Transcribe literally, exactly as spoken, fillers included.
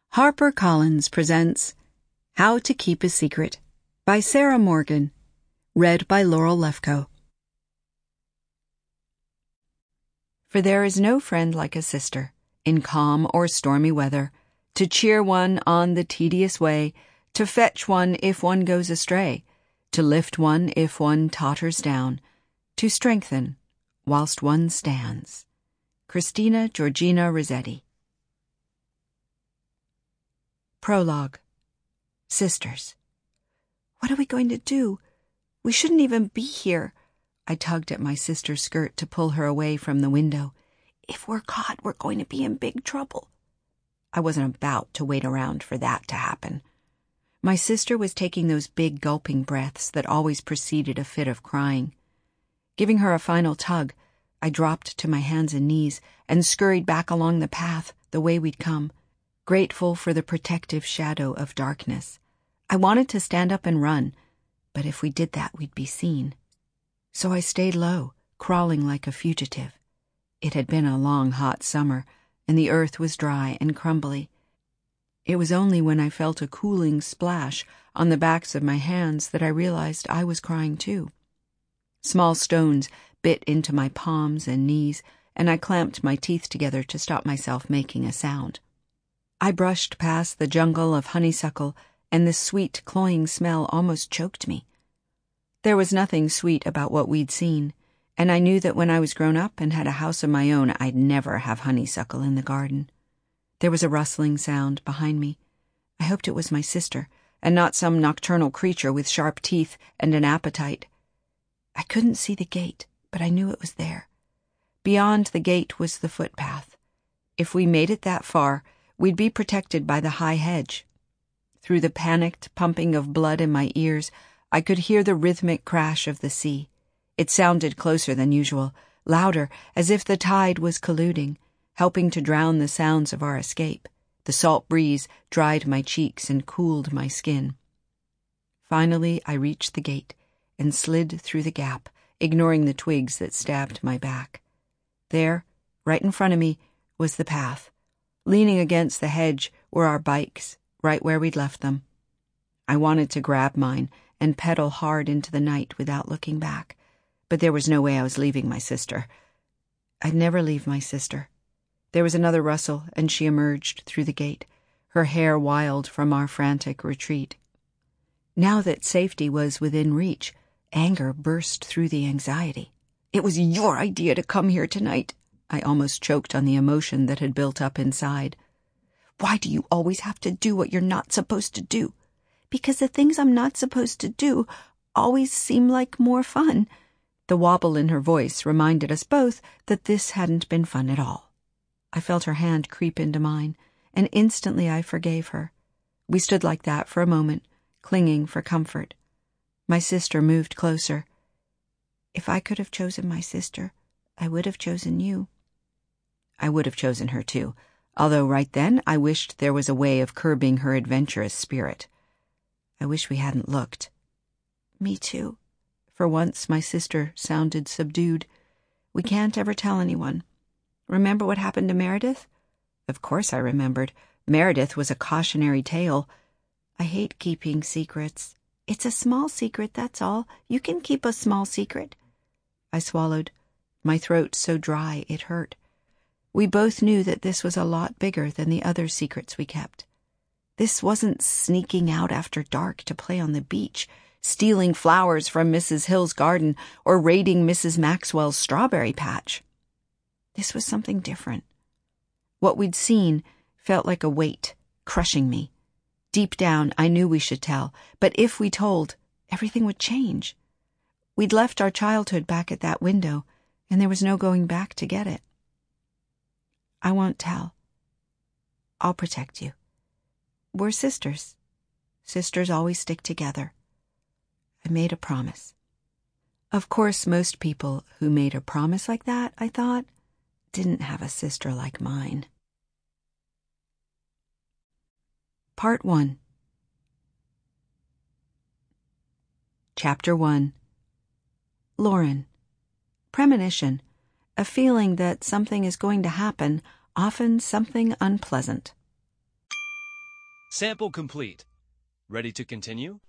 HarperCollins presents How to Keep a Secret by Sarah Morgan, read by Laurel Lefkoe. For there is no friend like a sister, in calm or stormy weather, to cheer one on the tedious way, to fetch one if one goes astray, to lift one if one totters down, to strengthen whilst one stands. Christina Georgina Rossetti. Prologue. Sisters. What are we going to do? We shouldn't even be here. I tugged at my sister's skirt to pull her away from the window. If we're caught, we're going to be in big trouble. I wasn't about to wait around for that to happen. My sister was taking those big gulping breaths that always preceded a fit of crying. Giving her a final tug, I dropped to my hands and knees and scurried back along the path the way we'd come, grateful for the protective shadow of darkness. I wanted to stand up and run, but if we did that, we'd be seen. So I stayed low, crawling like a fugitive. It had been a long, hot summer, and the earth was dry and crumbly. It was only when I felt a cooling splash on the backs of my hands that I realized I was crying too. Small stones bit into my palms and knees, and I clamped my teeth together to stop myself making a sound. I brushed past the jungle of honeysuckle, and the sweet, cloying smell almost choked me. There was nothing sweet about what we'd seen, and I knew that when I was grown up and had a house of my own, I'd never have honeysuckle in the garden. There was a rustling sound behind me. I hoped it was my sister, and not some nocturnal creature with sharp teeth and an appetite. I couldn't see the gate, but I knew it was there. Beyond the gate was the footpath. If we made it that far, we'd be protected by the high hedge. Through the panicked pumping of blood in my ears, I could hear the rhythmic crash of the sea. It sounded closer than usual, louder, as if the tide was colluding, helping to drown the sounds of our escape. The salt breeze dried my cheeks and cooled my skin. Finally, I reached the gate and slid through the gap, ignoring the twigs that stabbed my back. There, right in front of me, was the path. Leaning against the hedge were our bikes, right where we'd left them. I wanted to grab mine and pedal hard into the night without looking back, but there was no way I was leaving my sister. I'd never leave my sister. There was another rustle, and she emerged through the gate, her hair wild from our frantic retreat. Now that safety was within reach, anger burst through the anxiety. It was your idea to come here tonight. I almost choked on the emotion that had built up inside. Why do you always have to do what you're not supposed to do? Because the things I'm not supposed to do always seem like more fun. The wobble in her voice reminded us both that this hadn't been fun at all. I felt her hand creep into mine, and instantly I forgave her. We stood like that for a moment, clinging for comfort. My sister moved closer. If I could have chosen my sister, I would have chosen you. I would have chosen her too, although right then I wished there was a way of curbing her adventurous spirit. I wish we hadn't looked. Me too. For once, my sister sounded subdued. We can't ever tell anyone. Remember what happened to Meredith? Of course I remembered. Meredith was a cautionary tale. I hate keeping secrets. It's a small secret, that's all. You can keep a small secret. I swallowed, my throat so dry it hurt. We both knew that this was a lot bigger than the other secrets we kept. This wasn't sneaking out after dark to play on the beach, stealing flowers from Missus Hill's garden, or raiding Missus Maxwell's strawberry patch. This was something different. What we'd seen felt like a weight, crushing me. Deep down, I knew we should tell, but if we told, everything would change. We'd left our childhood back at that window, and there was no going back to get it. I won't tell. I'll protect you. We're sisters. Sisters always stick together. I made a promise. Of course, most people who made a promise like that, I thought, didn't have a sister like mine. Part one. Chapter one. Lauren. Premonition. A feeling that something is going to happen, often something unpleasant. Sample complete. Ready to continue?